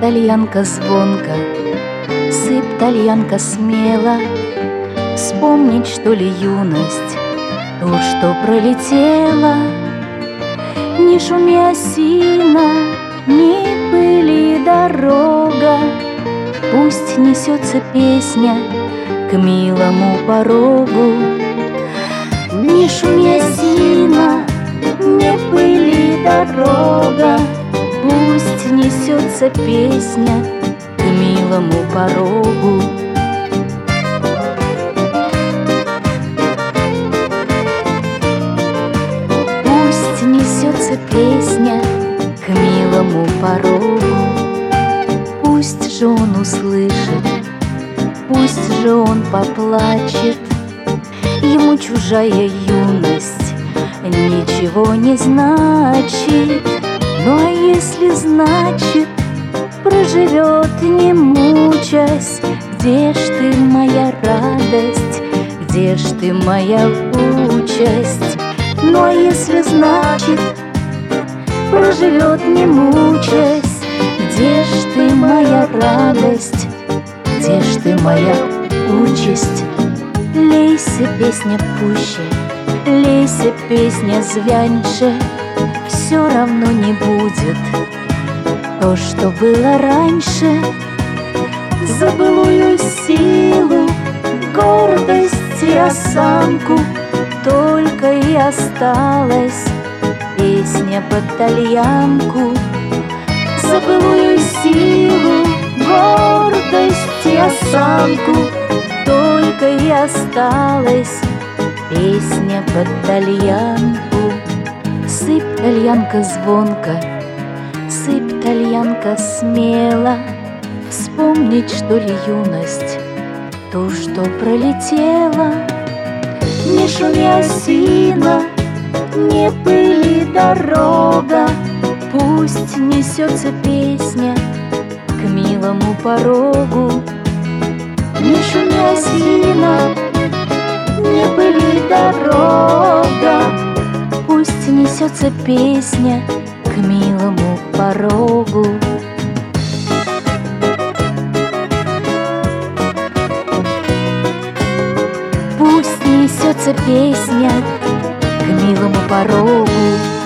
тальянка звонко, сыпь, тальянка смело. Вспомнить, что ли, юность, ту, что пролетела. Не шуми, осина, не пыли дорога, пусть несется песня к милому порогу. Не шуми, осина, не пыли дорога, пусть несется песня к милому порогу. Пусть несется песня к милому порогу. Пусть же он услышит, пусть же он поплачет. Ему чужая юность ничего не значит. Ну а если значит, проживет, не мучаясь. Где ж ты, моя радость, где ж ты, моя участь? Ну а если значит, проживет, не мучаясь. Где ж ты, моя радость, где ж ты, моя участь? Лейся, песня, пуще, лейся, песня, звяньше. Все равно не будет то, что было раньше. За былую силу, гордость и осанку только и осталась песня под тальянку. За былую силу, гордость и осанку только и осталась песня под тальянку. Сыпь, тальянка звонко, сыпь, тальянка смело. Вспомнить, что ли, юность, ту, что пролетела. Не шуми, осина, не пыли дорога, пусть несется песня к милому порогу. Не шуми, осина, не пыли дорога, пусть несется песня к милому порогу. Пусть несется песня к милому порогу.